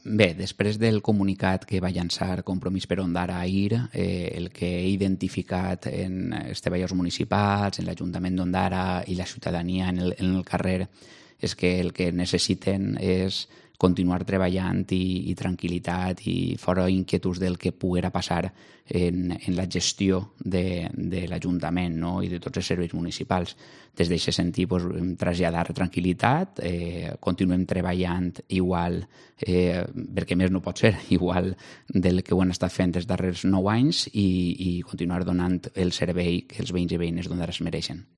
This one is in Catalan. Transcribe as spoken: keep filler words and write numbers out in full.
bé, després del comunicat que va llançar Compromís per Ondara ahir, eh, el que he identificat en els treballadors municipals, en l'Ajuntament d'Ondara i la ciutadania en el, en el carrer és que el que necessiten és continuar treballant i, i tranquil·litat i fora inquietuds del que poguera passar en, en la gestió de, de l'Ajuntament, no? I de tots els serveis municipals. Des d'aquest sentit, pues, traslladar tranquil·litat, eh, continuem treballant igual, eh, perquè més no pot ser, igual del que ho han estat fent els darrers nou anys i, i continuar donant el servei que els veïns i veïnes d'Ondara es mereixen.